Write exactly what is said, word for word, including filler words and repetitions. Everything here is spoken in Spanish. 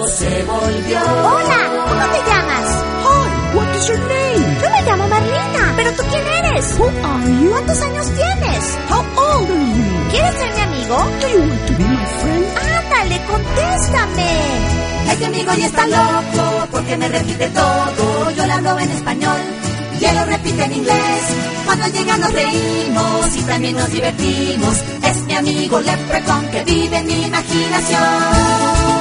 loco se volvió. Hola, ¿cómo te llamas? Hi, what is your name? Yo me llamo Marlina. ¿Pero tú quién eres? Who are you? ¿Cuántos años tienes? How old are you? ¿Quieres ser mi amigo? Do you want to be my friend? Ándale, contéstame. Este amigo ya está loco porque me repite todo. Yo le hablo en español y él lo repite en inglés. Cuando llega nos reímos y también nos divertimos. Es mi amigo Leprechaun que vive en mi imaginación.